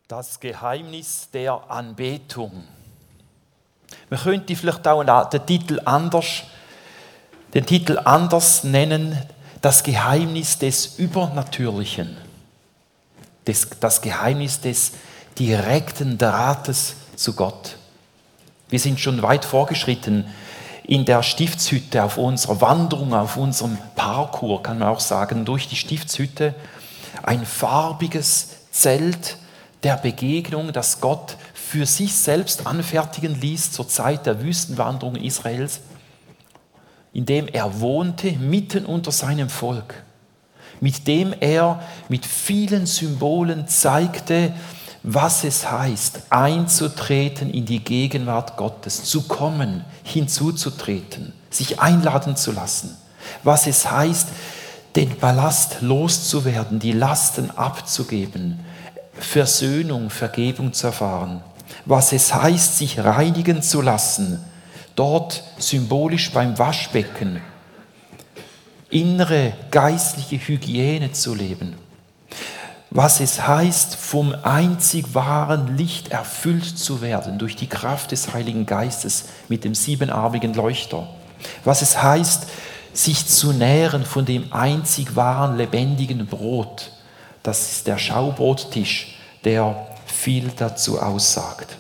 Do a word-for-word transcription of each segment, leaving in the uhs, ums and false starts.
Das Geheimnis der Anbetung. Man könnte vielleicht auch den Titel anders, den Titel anders nennen, das Geheimnis des Übernatürlichen. Das, das Geheimnis des direkten Drahtes zu Gott. Wir sind schon weit vorgeschritten in der Stiftshütte, auf unserer Wanderung, auf unserem Parkour, kann man auch sagen, durch die Stiftshütte. Ein farbiges Zelt der Begegnung, das Gott für sich selbst anfertigen ließ zur Zeit der Wüstenwanderung Israels, in dem er wohnte, mitten unter seinem Volk, mit dem er mit vielen Symbolen zeigte, was es heißt, einzutreten in die Gegenwart Gottes, zu kommen, hinzuzutreten, sich einladen zu lassen, was es heißt, den Ballast loszuwerden, die Lasten abzugeben, Versöhnung, Vergebung zu erfahren, was es heißt, sich reinigen zu lassen, dort symbolisch beim Waschbecken, innere geistliche Hygiene zu leben, was es heißt, vom einzig wahren Licht erfüllt zu werden durch die Kraft des Heiligen Geistes mit dem siebenarmigen Leuchter, was es heißt, sich zu nähren von dem einzig wahren lebendigen Brot. Das ist der Schaubrottisch, der viel dazu aussagt.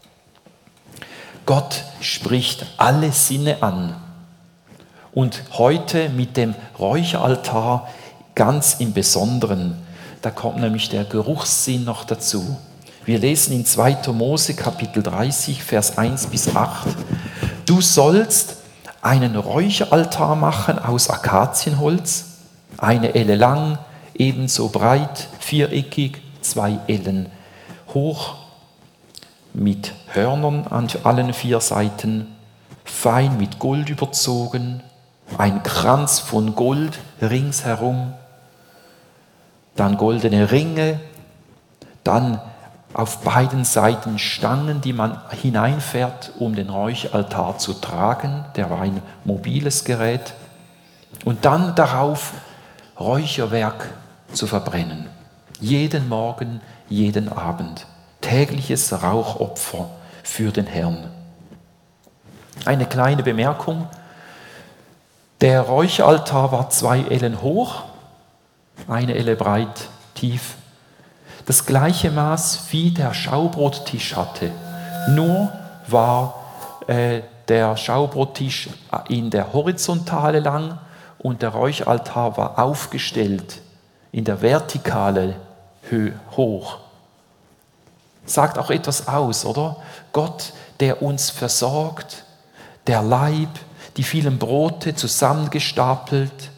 Gott spricht alle Sinne an. Und heute mit dem Räucheraltar ganz im Besonderen. Da kommt nämlich der Geruchssinn noch dazu. Wir lesen in zweiter Mose Kapitel dreißig, Vers eins bis acht. Du sollst einen Räucheraltar machen aus Akazienholz, eine Elle lang, ebenso breit, viereckig, zwei Ellen hoch, mit Hörnern an allen vier Seiten, fein mit Gold überzogen, ein Kranz von Gold ringsherum, dann goldene Ringe, dann auf beiden Seiten Stangen, die man hineinfährt, um den Räucheraltar zu tragen. Der war ein mobiles Gerät. Und dann darauf Räucherwerk zu verbrennen. Jeden Morgen, jeden Abend. Tägliches Rauchopfer für den Herrn. Eine kleine Bemerkung. Der Räucheraltar war zwei Ellen hoch, eine Elle breit, tief. Das gleiche Maß wie der Schaubrottisch hatte. Nur war äh, der Schaubrottisch in der Horizontale lang und der Räucheraltar war aufgestellt in der Vertikale Höhe hoch. Sagt auch etwas aus, oder? Gott, der uns versorgt, der Leib, die vielen Brote zusammengestapelt.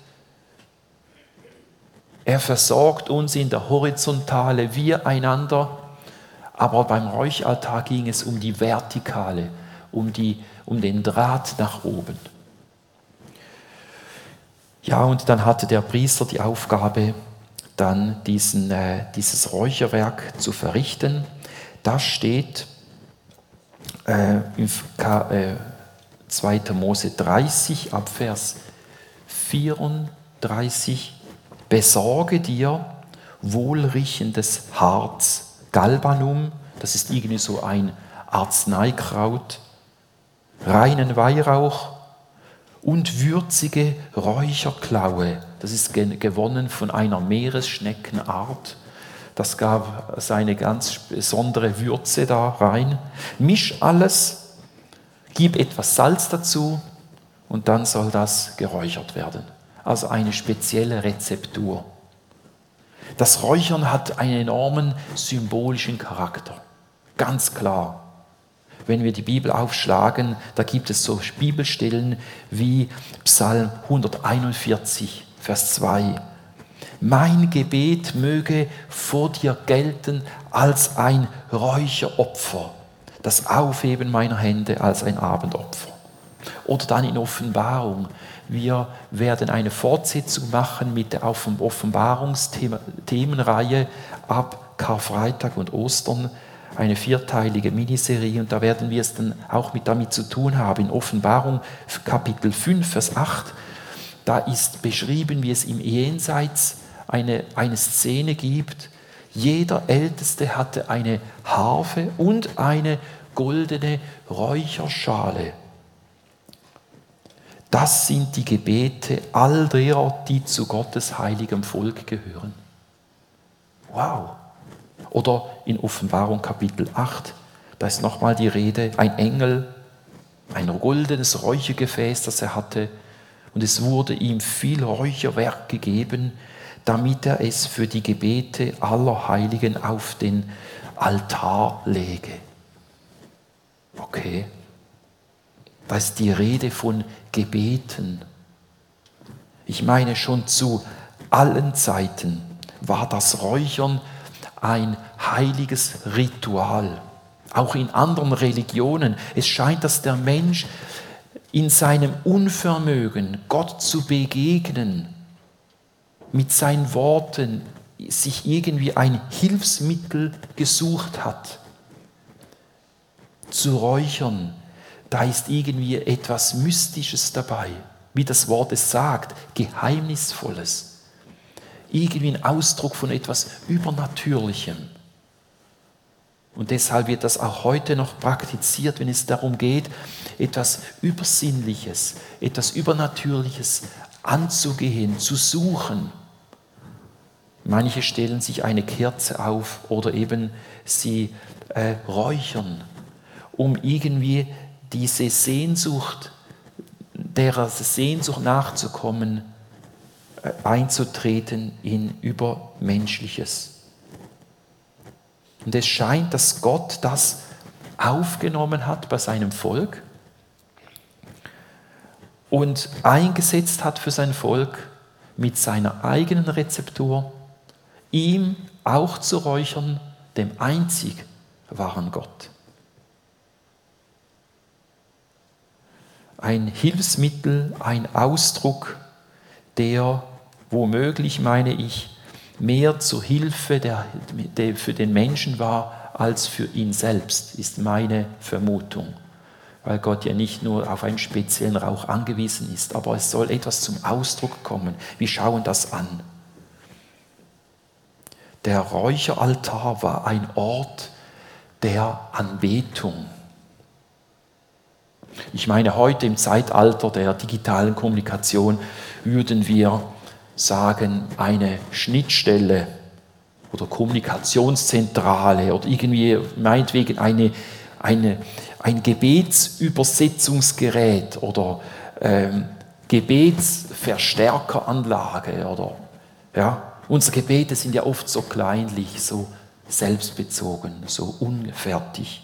Er versorgt uns in der Horizontale, wir einander. Aber beim Räucheraltar ging es um die Vertikale, um, die, um den Draht nach oben. Ja, und dann hatte der Priester die Aufgabe, dann diesen, äh, dieses Räucherwerk zu verrichten. Das steht äh, in äh, zweiter Mose dreißig, ab Vers vierunddreißig. Besorge dir wohlriechendes Harz, Galbanum, das ist irgendwie so ein Arzneikraut, reinen Weihrauch und würzige Räucherklaue, das ist gewonnen von einer Meeresschneckenart. Das gab seine ganz besondere Würze da rein. Misch alles, gib etwas Salz dazu und dann soll das geräuchert werden. Also eine spezielle Rezeptur. Das Räuchern hat einen enormen symbolischen Charakter. Ganz klar. Wenn wir die Bibel aufschlagen, da gibt es so Bibelstellen wie Psalm hunderteinundvierzig, Vers zwei. Mein Gebet möge vor dir gelten als ein Räucheropfer, das Aufheben meiner Hände als ein Abendopfer. Oder dann in Offenbarung. Wir werden eine Fortsetzung machen mit der Offenbarungsthemenreihe ab Karfreitag und Ostern, eine vierteilige Miniserie, und da werden wir es dann auch mit damit zu tun haben. In Offenbarung Kapitel fünf, Vers acht, da ist beschrieben, wie es im Jenseits eine, eine Szene gibt, Jeder Älteste hatte eine Harfe und eine goldene Räucherschale. Das sind die Gebete all derer, die zu Gottes heiligem Volk gehören. Wow! Oder in Offenbarung Kapitel acht, da ist nochmal die Rede, ein Engel, ein goldenes Räuchergefäß, das er hatte, und es wurde ihm viel Räucherwerk gegeben, damit er es für die Gebete aller Heiligen auf den Altar lege. Okay, da ist die Rede von Gebeten. Ich meine, schon zu allen Zeiten war das Räuchern ein heiliges Ritual. Auch in anderen Religionen. Es scheint, dass der Mensch in seinem Unvermögen, Gott zu begegnen, mit seinen Worten sich irgendwie ein Hilfsmittel gesucht hat. Zu räuchern, da ist irgendwie etwas Mystisches dabei, wie das Wort es sagt, Geheimnisvolles. Irgendwie ein Ausdruck von etwas Übernatürlichem. Und deshalb wird das auch heute noch praktiziert, wenn es darum geht, etwas Übersinnliches, etwas Übernatürliches anzugehen, zu suchen. Manche stellen sich eine Kerze auf oder eben sie äh, räuchern, um irgendwie diese Sehnsucht, der Sehnsucht nachzukommen, äh, einzutreten in Übermenschliches. Und es scheint, dass Gott das aufgenommen hat bei seinem Volk und eingesetzt hat für sein Volk mit seiner eigenen Rezeptur, ihm auch zu räuchern, dem einzig wahren Gott. Ein Hilfsmittel, ein Ausdruck, der womöglich, meine ich, mehr zur Hilfe der, der für den Menschen war, als für ihn selbst, ist meine Vermutung. Weil Gott ja nicht nur auf einen speziellen Rauch angewiesen ist, aber es soll etwas zum Ausdruck kommen. Wir schauen das an. Der Räucheraltar war ein Ort der Anbetung. Ich meine, heute im Zeitalter der digitalen Kommunikation würden wir sagen, eine Schnittstelle oder Kommunikationszentrale oder irgendwie meinetwegen eine, eine, ein Gebetsübersetzungsgerät oder ähm, Gebetsverstärkeranlage oder ja. Unsere Gebete sind ja oft so kleinlich, so selbstbezogen, so unfertig,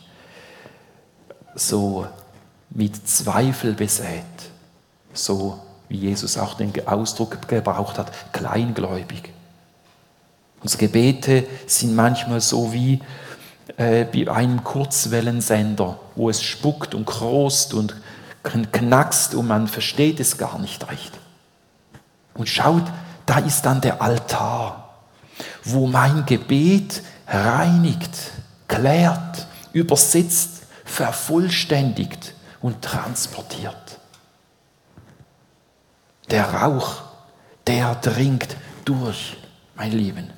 so mit Zweifel besät, so wie Jesus auch den Ausdruck gebraucht hat, kleingläubig. Unsere Gebete sind manchmal so wie äh, bei einem Kurzwellensender, wo es spuckt und krost und knackst und man versteht es gar nicht recht. Und schaut, da ist dann der Altar, wo mein Gebet reinigt, klärt, übersetzt, vervollständigt und transportiert. Der Rauch, der dringt durch, meine Lieben.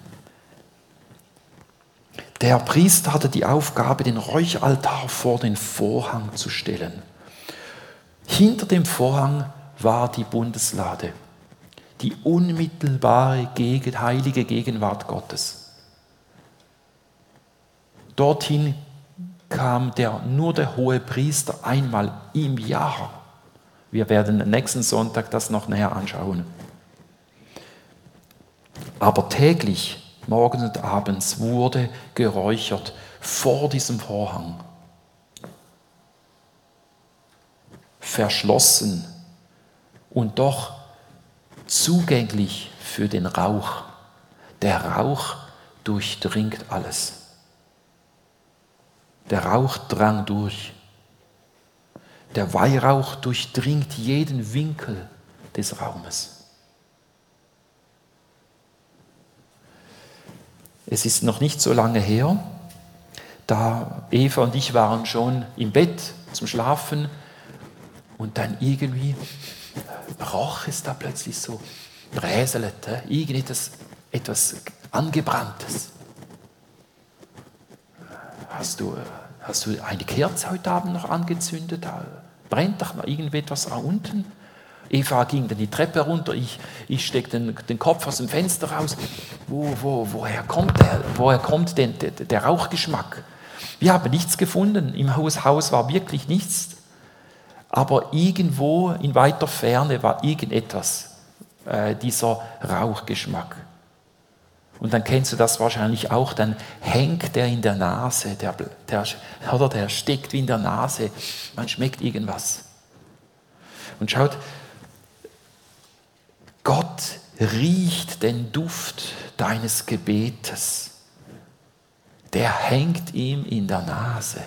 Der Priester hatte die Aufgabe, den Räucheraltar vor den Vorhang zu stellen. Hinter dem Vorhang war die Bundeslade. Die unmittelbare Gegen, heilige Gegenwart Gottes. Dorthin kam der, nur der Hohepriester einmal im Jahr. Wir werden nächsten Sonntag das noch näher anschauen. Aber täglich, morgens und abends, wurde geräuchert vor diesem Vorhang. Verschlossen und doch zugänglich für den Rauch. Der Rauch durchdringt alles. Der Rauch drang durch. Der Weihrauch durchdringt jeden Winkel des Raumes. Es ist noch nicht so lange her, da Eva und ich waren schon im Bett zum Schlafen und dann irgendwie roch es da plötzlich so, bräselte, irgendetwas etwas Angebranntes. hast du, hast du eine Kerze heute Abend noch angezündet? Da brennt doch noch irgendetwas da unten? Eva ging dann die Treppe runter, ich, ich steckte den, den Kopf aus dem Fenster raus. Wo, wo, woher kommt, der, woher kommt denn der, der Rauchgeschmack? Wir haben nichts gefunden, im Haus, Haus war wirklich nichts. Aber irgendwo in weiter Ferne war irgendetwas, äh, dieser Rauchgeschmack. Und dann kennst du das wahrscheinlich auch, dann hängt der in der Nase, der, der, oder der steckt wie in der Nase, man schmeckt irgendwas. Und schaut, Gott riecht den Duft deines Gebetes. Der hängt ihm in der Nase.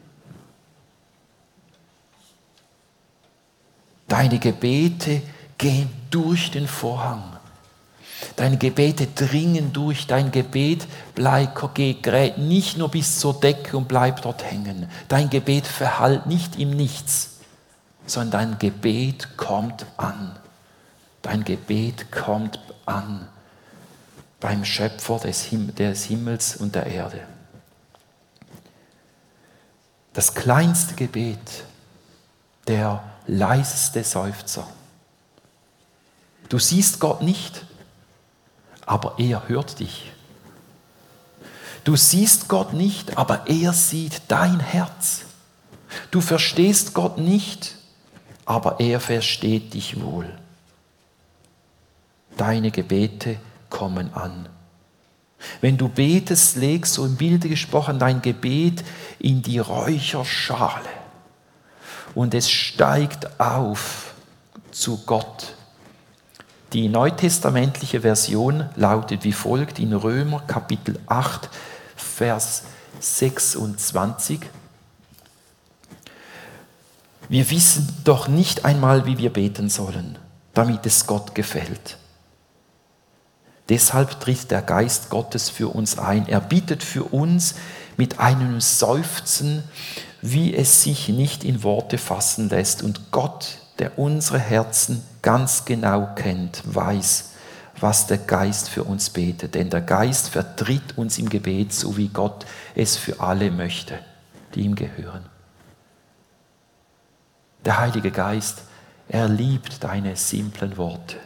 Deine Gebete gehen durch den Vorhang. Deine Gebete dringen durch. Dein Gebet bleibt, gerät nicht nur bis zur Decke und bleibt dort hängen. Dein Gebet verhallt nicht im Nichts, sondern dein Gebet kommt an. Dein Gebet kommt an beim Schöpfer des Himmels und der Erde. Das kleinste Gebet, der leiseste Seufzer. Du siehst Gott nicht, aber er hört dich. Du siehst Gott nicht, aber er sieht dein Herz. Du verstehst Gott nicht, aber er versteht dich wohl. Deine Gebete kommen an. Wenn du betest, legst so im Bilde gesprochen dein Gebet in die Räucherschale und es steigt auf zu Gott. Die neutestamentliche Version lautet wie folgt in Römer Kapitel acht, Vers sechsundzwanzig. Wir wissen doch nicht einmal, wie wir beten sollen, damit es Gott gefällt. Deshalb tritt der Geist Gottes für uns ein. Er bittet für uns mit einem Seufzen, wie es sich nicht in Worte fassen lässt. Und Gott, der unsere Herzen ganz genau kennt, weiß, was der Geist für uns betet. Denn der Geist vertritt uns im Gebet, so wie Gott es für alle möchte, die ihm gehören. Der Heilige Geist, er liebt deine simplen Worte.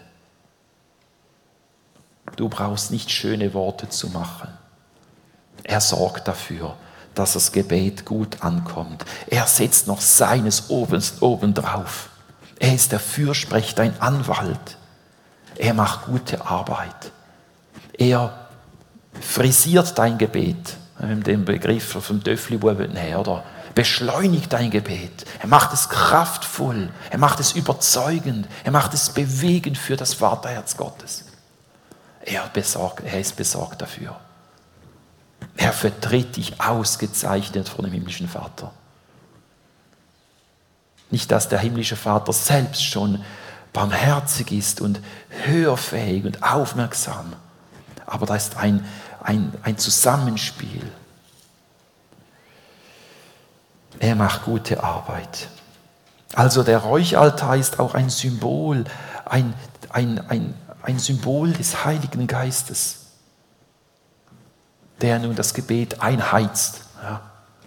Du brauchst nicht schöne Worte zu machen. Er sorgt dafür, dass das Gebet gut ankommt. Er setzt noch seines Obens obendrauf. Er ist der Fürsprecher, dein Anwalt. Er macht gute Arbeit. Er frisiert dein Gebet. Mit dem Begriff vom Töffli-Buben her, oder? Beschleunigt dein Gebet. Er macht es kraftvoll. Er macht es überzeugend. Er macht es bewegend für das Vaterherz Gottes. Er, besorgt, er ist besorgt dafür. Er vertritt dich ausgezeichnet vor dem himmlischen Vater. Nicht, dass der himmlische Vater selbst schon barmherzig ist und hörfähig und aufmerksam, aber da ist ein, ein, ein Zusammenspiel. Er macht gute Arbeit. Also der Räucheraltar ist auch ein Symbol, ein, ein, ein Ein Symbol des Heiligen Geistes, der nun das Gebet einheizt. Ja.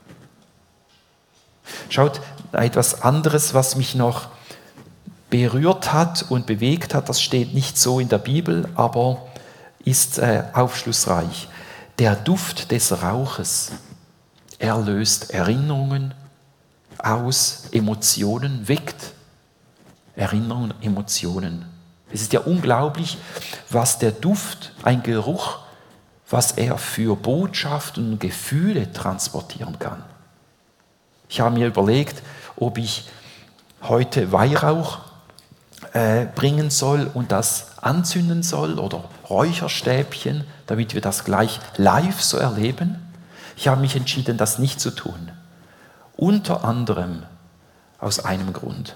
Schaut, etwas anderes, was mich noch berührt hat und bewegt hat, das steht nicht so in der Bibel, aber ist äh, aufschlussreich. Der Duft des Rauches, er löst Erinnerungen aus, Emotionen, weckt Erinnerungen, Emotionen. Es ist ja unglaublich, was der Duft, ein Geruch, was er für Botschaften und Gefühle transportieren kann. Ich habe mir überlegt, ob ich heute Weihrauch äh, bringen soll und das anzünden soll oder Räucherstäbchen, damit wir das gleich live so erleben. Ich habe mich entschieden, das nicht zu tun. Unter anderem aus einem Grund.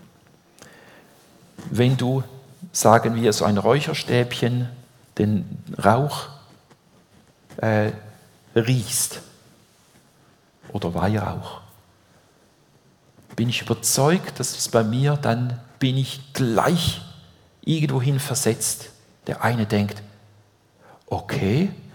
Wenn du, sagen wir, so ein Räucherstäbchen, den Rauch äh, riechst oder Weihrauch, bin ich überzeugt, dass es bei mir, dann bin ich gleich irgendwohin versetzt. Der eine denkt, okay,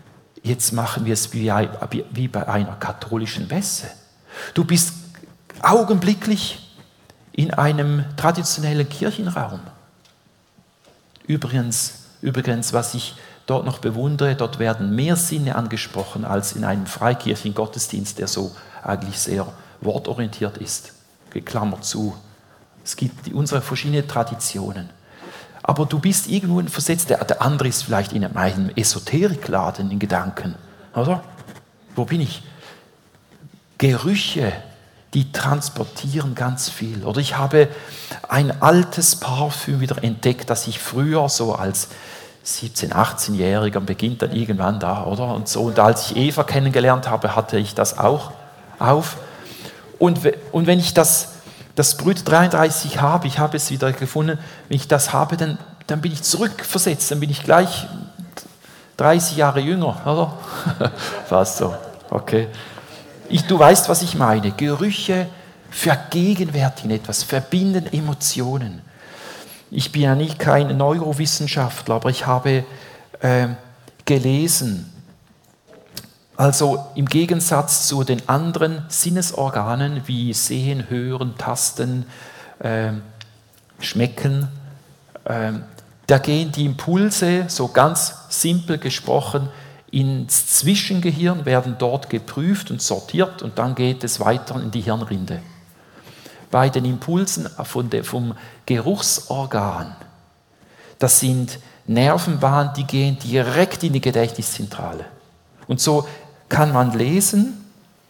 jetzt machen wir es wie, wie bei einer katholischen Messe. Du bist augenblicklich in einem traditionellen Kirchenraum. Übrigens, übrigens, was ich dort noch bewundere, dort werden mehr Sinne angesprochen als in einem Freikirchen-Gottesdienst, der so eigentlich sehr wortorientiert ist. Geklammert zu. Es gibt die, unsere verschiedenen Traditionen. Aber du bist irgendwo versetzt, der, der andere ist vielleicht in einem Esoterikladen in Gedanken. Oder? Wo bin ich? Gerüche, die transportieren ganz viel. Oder ich habe ein altes Parfüm wieder entdeckt, das ich früher so als siebzehn-, achtzehnjähriger beginnt dann irgendwann da, oder? Und so. Und als ich Eva kennengelernt habe, hatte ich das auch auf. Und, und wenn ich das, das Brüt dreiunddreißig habe, ich habe es wieder gefunden, wenn ich das habe, dann, dann bin ich zurückversetzt, dann bin ich gleich dreißig Jahre jünger, oder? Fast so, okay. Ich, du weißt, was ich meine. Gerüche vergegenwärtigen etwas, verbinden Emotionen. Ich bin ja nicht kein Neurowissenschaftler, aber ich habe äh, gelesen, also im Gegensatz zu den anderen Sinnesorganen wie Sehen, Hören, Tasten, äh, Schmecken, äh, da gehen die Impulse, so ganz simpel gesprochen, ins Zwischengehirn, werden dort geprüft und sortiert und dann geht es weiter in die Hirnrinde. Bei den Impulsen von der, vom Geruchsorgan, das sind Nervenbahnen, die gehen direkt in die Gedächtniszentrale. Und so kann man lesen,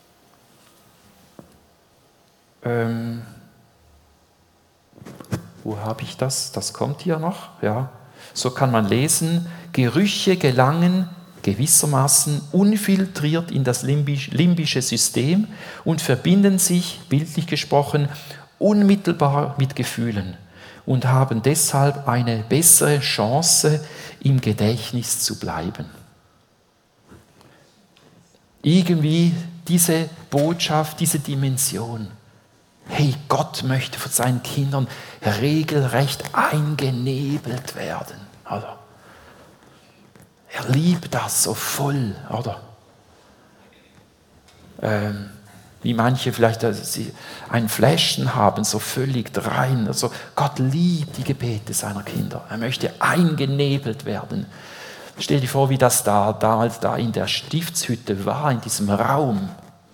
ähm, wo habe ich das? Das kommt hier noch. Ja. So kann man lesen, Gerüche gelangen gewissermaßen unfiltriert in das limbisch, limbische System und verbinden sich, bildlich gesprochen, unmittelbar mit Gefühlen und haben deshalb eine bessere Chance, im Gedächtnis zu bleiben. Irgendwie diese Botschaft, diese Dimension. Hey, Gott möchte von seinen Kindern regelrecht eingenebelt werden. Also, er liebt das so voll, oder? Ähm, wie manche vielleicht ein Fläschchen haben, so völlig rein. Also Gott liebt die Gebete seiner Kinder. Er möchte eingenebelt werden. Stell dir vor, wie das da damals da in der Stiftshütte war, in diesem Raum.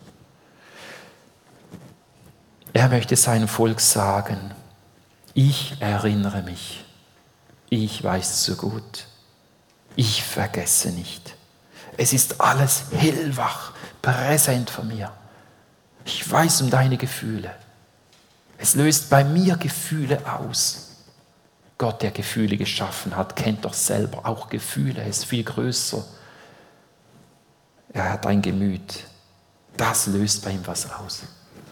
Er möchte seinem Volk sagen, ich erinnere mich, ich weiß so gut, ich vergesse nicht. Es ist alles hellwach, präsent von mir. Ich weiß um deine Gefühle. Es löst bei mir Gefühle aus. Gott, der Gefühle geschaffen hat, kennt doch selber auch Gefühle, er ist viel größer. Er hat ein Gemüt. Das löst bei ihm was aus.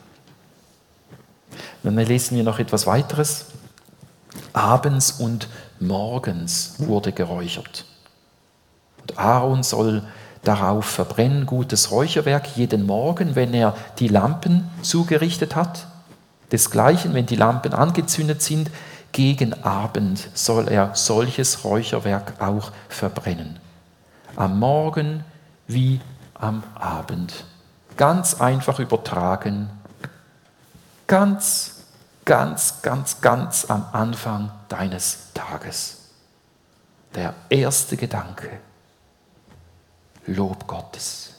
Dann lesen wir noch etwas weiteres. Abends und morgens wurde geräuchert. Und Aaron soll darauf verbrennen gutes Räucherwerk jeden Morgen, wenn er die Lampen zugerichtet hat. Desgleichen, wenn die Lampen angezündet sind, gegen Abend soll er solches Räucherwerk auch verbrennen. Am Morgen wie am Abend. Ganz einfach übertragen. Ganz, ganz, ganz, ganz am Anfang deines Tages. Der erste Gedanke. Lob Gottes.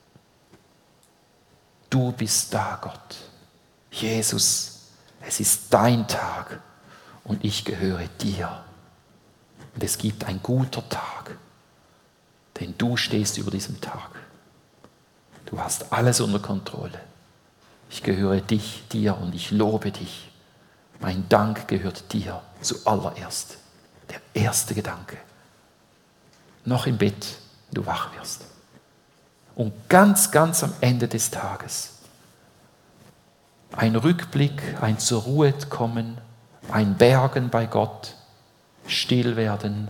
Du bist da, Gott. Jesus, es ist dein Tag und ich gehöre dir. Und es gibt ein guter Tag, denn du stehst über diesem Tag. Du hast alles unter Kontrolle. Ich gehöre dich, dir und ich lobe dich. Mein Dank gehört dir zuallererst. Der erste Gedanke. Noch im Bett, wenn du wach wirst. Und ganz, ganz am Ende des Tages ein Rückblick, ein zur Ruhe kommen, ein Bergen bei Gott, still werden,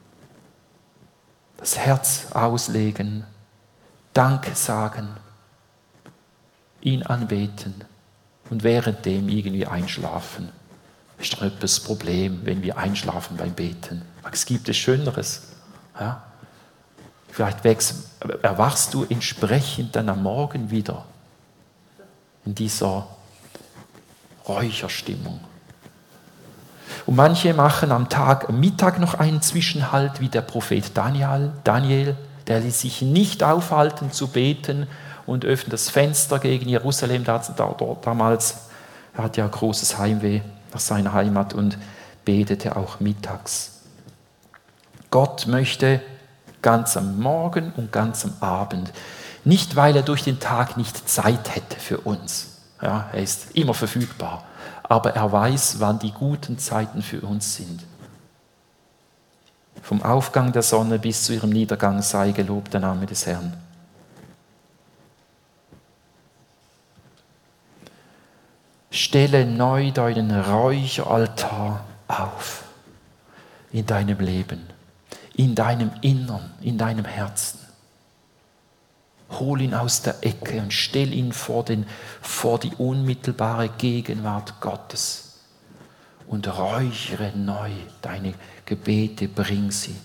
das Herz auslegen, Danke sagen, ihn anbeten und währenddem irgendwie einschlafen. Das ist doch nicht das Problem, wenn wir einschlafen beim Beten. Es gibt es Schöneres. Ja? Vielleicht wächst, erwachst du entsprechend dann am Morgen wieder in dieser Räucherstimmung. Und manche machen am Tag, am Mittag noch einen Zwischenhalt, wie der Prophet Daniel, Daniel, der ließ sich nicht aufhalten zu beten und öffnet das Fenster gegen Jerusalem, damals, er hat ja großes Heimweh nach seiner Heimat und betete auch mittags. Gott möchte ganz am Morgen und ganz am Abend, nicht weil er durch den Tag nicht Zeit hätte für uns, ja, er ist immer verfügbar, aber er weiß, wann die guten Zeiten für uns sind. Vom Aufgang der Sonne bis zu ihrem Niedergang sei gelobt der Name des Herrn. Stelle neu deinen Räucheraltar auf in deinem Leben, in deinem Innern, in deinem Herzen. Hol ihn aus der Ecke und stell ihn vor, den, vor die unmittelbare Gegenwart Gottes und räuchere neu deine Gebete, bring sie.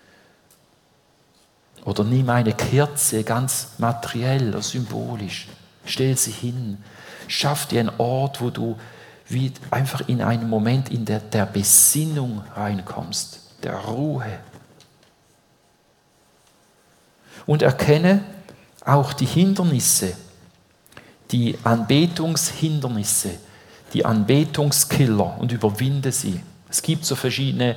Oder nimm eine Kerze, ganz materiell oder symbolisch, stell sie hin. Schaff dir einen Ort, wo du wie einfach in einen Moment in der, der Besinnung reinkommst, der Ruhe. Und erkenne auch die Hindernisse, die Anbetungshindernisse, die Anbetungskiller und überwinde sie. Es gibt so verschiedene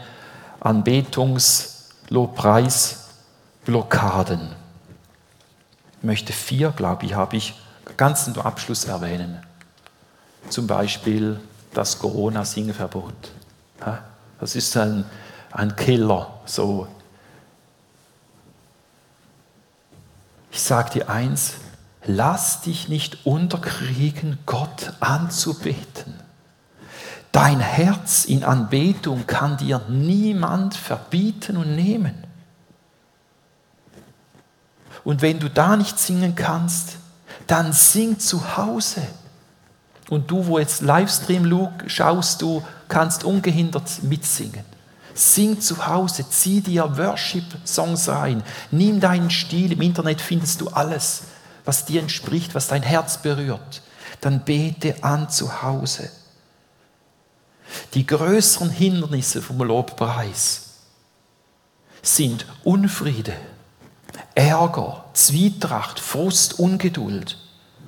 Anbetungs-Lobpreis-Blockaden. Ich möchte vier, glaube ich, habe ich ganz zum Abschluss erwähnen. Zum Beispiel das Corona-Singverbot. Das ist ein, ein Killer. So. Ich sage dir eins, lass dich nicht unterkriegen, Gott anzubeten. Dein Herz in Anbetung kann dir niemand verbieten und nehmen. Und wenn du da nicht singen kannst, dann sing zu Hause. Und du, wo jetzt Livestream schaust, du kannst ungehindert mitsingen. Sing zu Hause, zieh dir Worship-Songs rein, nimm deinen Stil, im Internet findest du alles, was dir entspricht, was dein Herz berührt. Dann bete an zu Hause. Die größeren Hindernisse vom Lobpreis sind Unfriede, Ärger, Zwietracht, Frust, Ungeduld.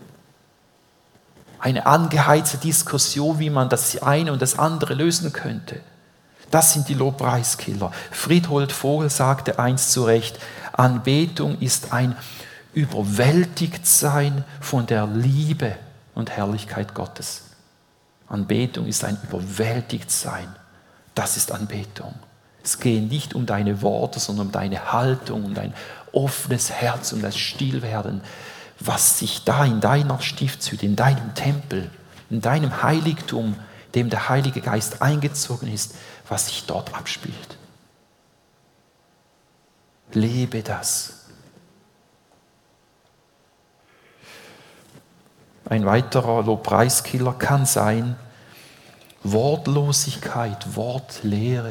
Eine angeheizte Diskussion, wie man das eine und das andere lösen könnte. Das sind die Lobpreiskiller. Friedhold Vogel sagte einst zu Recht, Anbetung ist ein Überwältigtsein von der Liebe und Herrlichkeit Gottes. Anbetung ist ein Überwältigtsein. Das ist Anbetung. Es geht nicht um deine Worte, sondern um deine Haltung, um dein offenes Herz, um das Stillwerden, was sich da in deiner Stiftshütte, in deinem Tempel, in deinem Heiligtum, dem der Heilige Geist eingezogen ist, was sich dort abspielt. Lebe das. Ein weiterer Lobpreiskiller kann sein Wortlosigkeit, Wortlehre.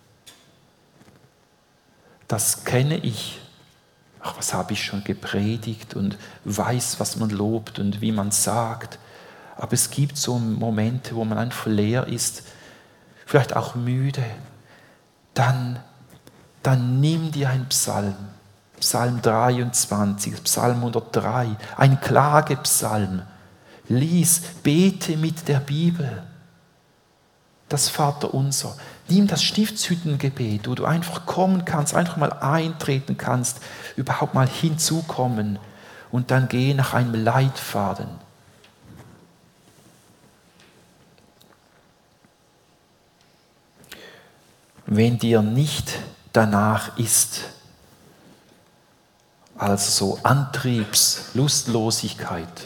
Das kenne ich. Ach, was habe ich schon gepredigt und weiß, was man lobt und wie man sagt. Aber es gibt so Momente, wo man einfach leer ist, vielleicht auch müde. Dann, dann nimm dir einen Psalm. Psalm dreiundzwanzig, Psalm hundertdrei, ein Klagepsalm. Lies, bete mit der Bibel. Das Vaterunser. Nimm das Stiftshüttengebet, wo du einfach kommen kannst, einfach mal eintreten kannst, überhaupt mal hinzukommen und dann geh nach einem Leitfaden. Wenn dir nicht danach ist, also so Antriebs-, Lustlosigkeit,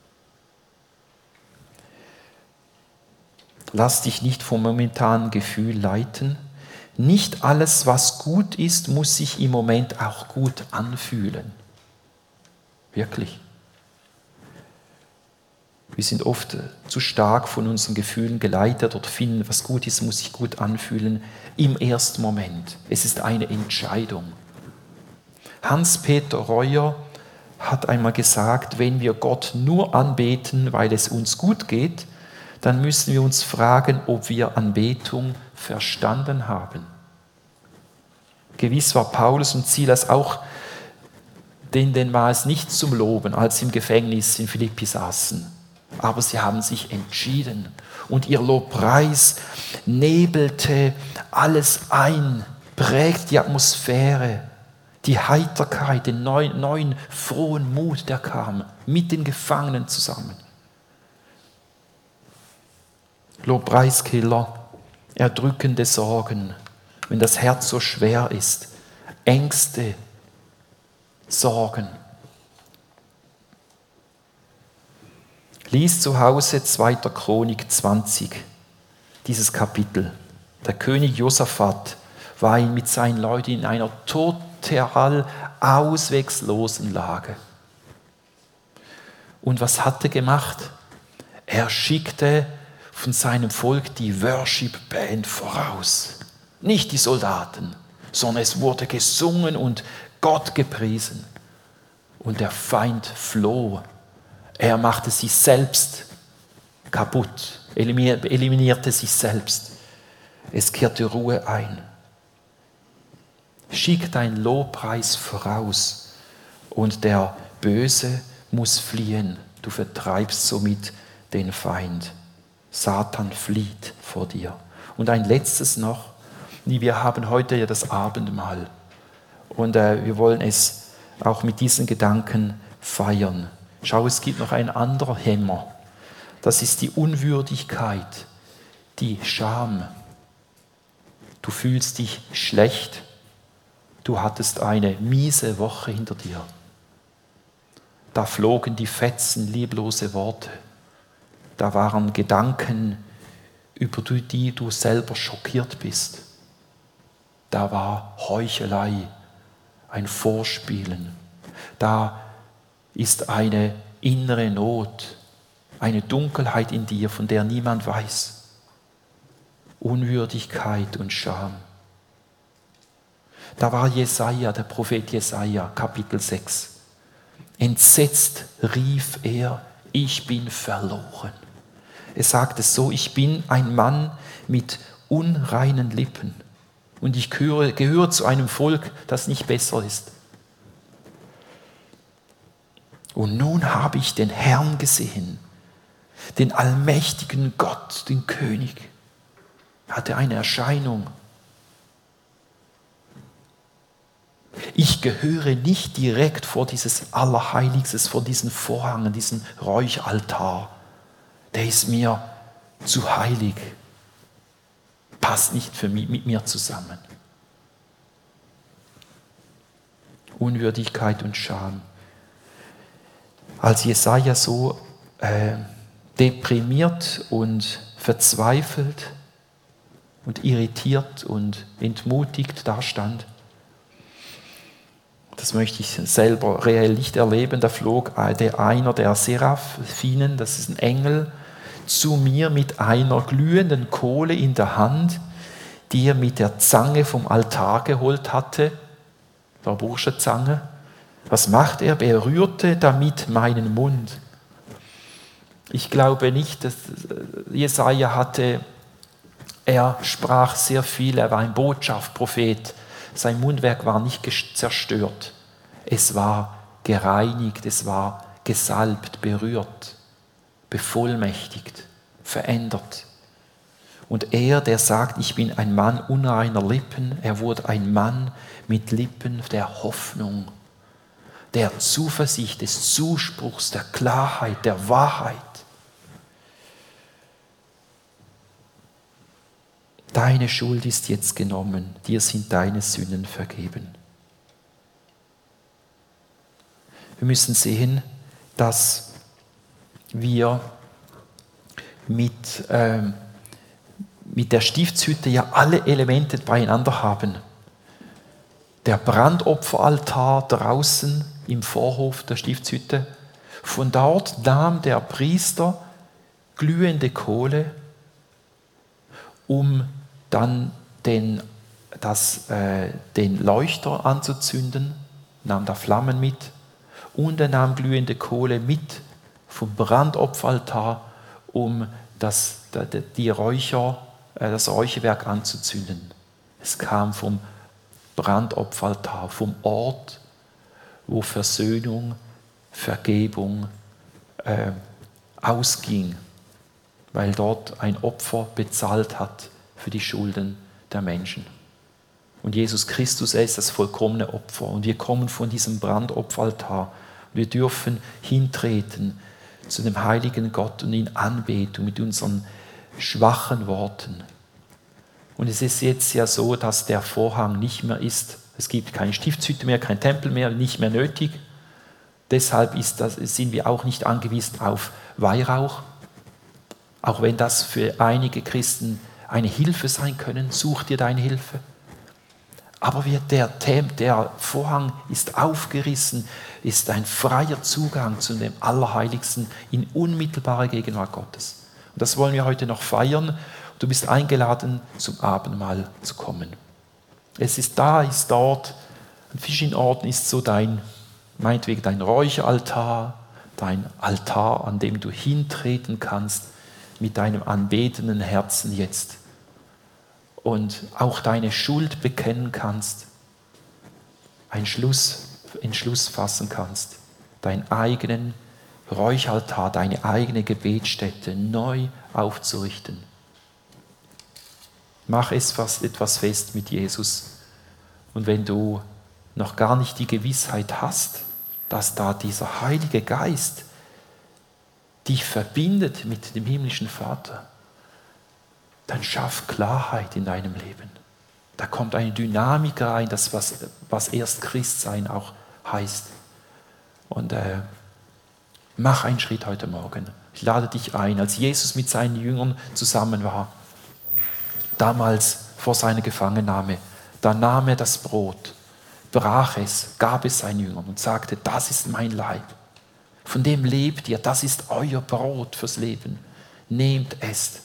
lass dich nicht vom momentanen Gefühl leiten. Nicht alles, was gut ist, muss sich im Moment auch gut anfühlen. Wirklich. Wir sind oft zu stark von unseren Gefühlen geleitet oder finden, was gut ist, muss sich gut anfühlen im ersten Moment. Es ist eine Entscheidung. Hans-Peter Reuer hat einmal gesagt, wenn wir Gott nur anbeten, weil es uns gut geht, dann müssen wir uns fragen, ob wir Anbetung verstanden haben. Gewiss war Paulus und Silas auch, denen war es nicht zum Loben, als sie im Gefängnis in Philippi saßen. Aber sie haben sich entschieden und ihr Lobpreis nebelte alles ein, prägt die Atmosphäre, die Heiterkeit, den neuen, neuen frohen Mut, der kam mit den Gefangenen zusammen. Lobpreiskiller, erdrückende Sorgen, wenn das Herz so schwer ist, Ängste, Sorgen. Lies zu Hause zweiter Chronik zwanzig, dieses Kapitel. Der König Josaphat war mit seinen Leuten in einer total ausweglosen Lage. Und was hat er gemacht? Er schickte von seinem Volk die Worship-Band voraus. Nicht die Soldaten, sondern es wurde gesungen und Gott gepriesen. Und der Feind floh. Er machte sich selbst kaputt, eliminierte sich selbst. Es kehrte Ruhe ein. Schick deinen Lobpreis voraus und der Böse muss fliehen. Du vertreibst somit den Feind. Satan flieht vor dir. Und ein letztes noch. Wir haben heute ja das Abendmahl. Und äh, wir wollen es auch mit diesen Gedanken feiern. Schau, es gibt noch ein anderer Hämmer. Das ist die Unwürdigkeit, die Scham. Du fühlst dich schlecht. Du hattest eine miese Woche hinter dir. Da flogen die Fetzen lieblose Worte. Da waren Gedanken, über die du selber schockiert bist. Da war Heuchelei, ein Vorspielen. Da ist eine innere Not, eine Dunkelheit in dir, von der niemand weiß. Unwürdigkeit und Scham. Da war Jesaja, der Prophet Jesaja, Kapitel sechs. Entsetzt rief er, ich bin verloren. Er sagte so, ich bin ein Mann mit unreinen Lippen und ich gehöre, gehöre zu einem Volk, das nicht besser ist. Und nun habe ich den Herrn gesehen, den allmächtigen Gott, den König. Er hatte eine Erscheinung. Ich gehöre nicht direkt vor dieses Allerheiligstes, vor diesen Vorhang, diesen Räuchaltar. Der ist mir zu heilig. Passt nicht für mich, mit mir zusammen. Unwürdigkeit und Scham. Als Jesaja so äh, deprimiert und verzweifelt und irritiert und entmutigt dastand, das möchte ich selber reell nicht erleben, da flog der einer der Seraphinen, das ist ein Engel, zu mir mit einer glühenden Kohle in der Hand, die er mit der Zange vom Altar geholt hatte, der Burschenzange. Was macht er? Er rührte damit meinen Mund. Ich glaube nicht, dass Jesaja hatte, er sprach sehr viel, er war ein Botschaft, Prophet. Sein Mundwerk war nicht zerstört. Es war gereinigt, es war gesalbt, berührt, bevollmächtigt, verändert. Und er, der sagt, ich bin ein Mann unreiner Lippen, er wurde ein Mann mit Lippen der Hoffnung, der Zuversicht, des Zuspruchs, der Klarheit, der Wahrheit. Deine Schuld ist jetzt genommen, dir sind deine Sünden vergeben. Wir müssen sehen, dass wir mit, ähm, mit der Stiftshütte ja alle Elemente beieinander haben. Der Brandopferaltar draußen im Vorhof der Stiftshütte. Von dort nahm der Priester glühende Kohle, um dann den, das, äh, den Leuchter anzuzünden nahm da Flammen mit und er nahm glühende Kohle mit vom Brandopferaltar, um das, die Räucher, das Räucherwerk anzuzünden. Es kam vom Brandopferaltar, vom Ort, wo Versöhnung, Vergebung äh, ausging, weil dort ein Opfer bezahlt hat für die Schulden der Menschen. Und Jesus Christus, er ist das vollkommene Opfer. Und wir kommen von diesem Brandopferaltar. Wir dürfen hintreten zu dem heiligen Gott und ihn anbeten mit unseren schwachen Worten. Und es ist jetzt ja so, dass der Vorhang nicht mehr ist. Es gibt keine Stiftshütte mehr, kein Tempel mehr, nicht mehr nötig. Deshalb ist das, sind wir auch nicht angewiesen auf Weihrauch. Auch wenn das für einige Christen eine Hilfe sein können, such dir deine Hilfe. Aber der, der Vorhang ist aufgerissen, ist ein freier Zugang zu dem Allerheiligsten in unmittelbarer Gegenwart Gottes. Und das wollen wir heute noch feiern. Du bist eingeladen, zum Abendmahl zu kommen. Es ist da, ist dort, an verschiedenen Orten ist so dein, meinetwegen dein Räucheraltar, dein Altar, an dem du hintreten kannst mit deinem anbetenden Herzen jetzt. Und auch deine Schuld bekennen kannst, einen Schluss, Entschluss fassen kannst, deinen eigenen Räucheraltar, deine eigene Gebetsstätte neu aufzurichten. Mach es fast etwas fest mit Jesus. Und wenn du noch gar nicht die Gewissheit hast, dass da dieser Heilige Geist dich verbindet mit dem himmlischen Vater, dann schaff Klarheit in deinem Leben. Da kommt eine Dynamik rein, das was, was erst Christsein auch heißt. Und äh, mach einen Schritt heute Morgen. Ich lade dich ein, als Jesus mit seinen Jüngern zusammen war, damals vor seiner Gefangennahme, da nahm er das Brot, brach es, gab es seinen Jüngern und sagte, das ist mein Leib. Von dem lebt ihr, das ist euer Brot fürs Leben. Nehmt es.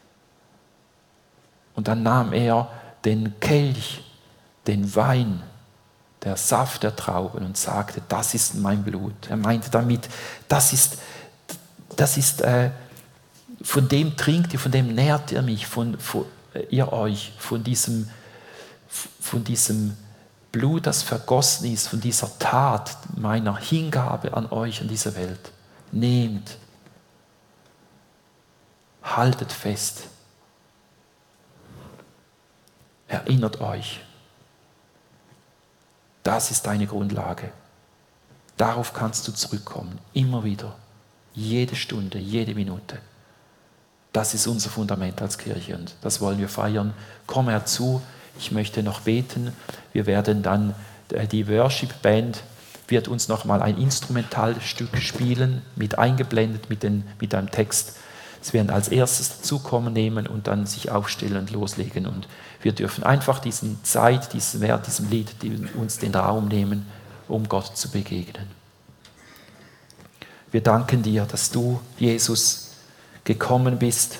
Und dann nahm er den Kelch, den Wein, der Saft der Trauben und sagte, das ist mein Blut. Er meinte damit, das ist, das ist äh, von dem trinkt ihr, von dem nährt ihr mich, von, von ihr euch, von diesem, von diesem Blut, das vergossen ist, von dieser Tat meiner Hingabe an euch, an diese Welt. Nehmt, haltet fest. Erinnert euch, das ist deine Grundlage. Darauf kannst du zurückkommen, immer wieder, jede Stunde, jede Minute. Das ist unser Fundament als Kirche und das wollen wir feiern. Komm herzu, ich möchte noch beten. Wir werden dann, die Worship-Band wird uns nochmal ein Instrumentalstück spielen, mit eingeblendet mit, den, mit einem Text. Sie werden als erstes dazukommen nehmen und dann sich aufstellen und loslegen. Und wir dürfen einfach diesen Zeit, diesen Wert, diesem Lied, die uns den Raum nehmen, um Gott zu begegnen. Wir danken dir, dass du, Jesus, gekommen bist,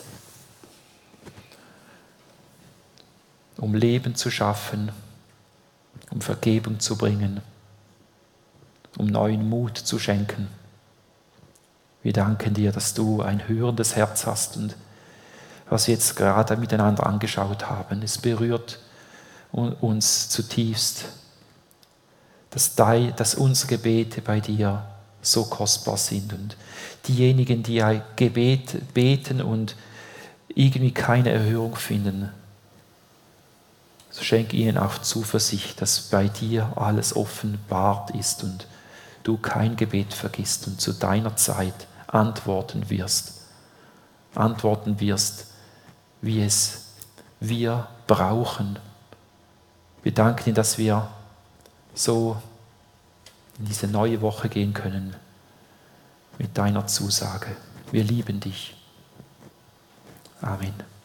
um Leben zu schaffen, um Vergebung zu bringen, um neuen Mut zu schenken. Wir danken dir, dass du ein hörendes Herz hast und was wir jetzt gerade miteinander angeschaut haben, es berührt uns zutiefst, dass, dein, dass unsere Gebete bei dir so kostbar sind und diejenigen, die ein Gebet beten und irgendwie keine Erhörung finden, so schenk ihnen auch Zuversicht, dass bei dir alles offenbart ist und du kein Gebet vergisst und zu deiner Zeit antworten wirst. Antworten wirst, wie es wir brauchen. Wir danken dir, dass wir so in diese neue Woche gehen können mit deiner Zusage. Wir lieben dich. Amen.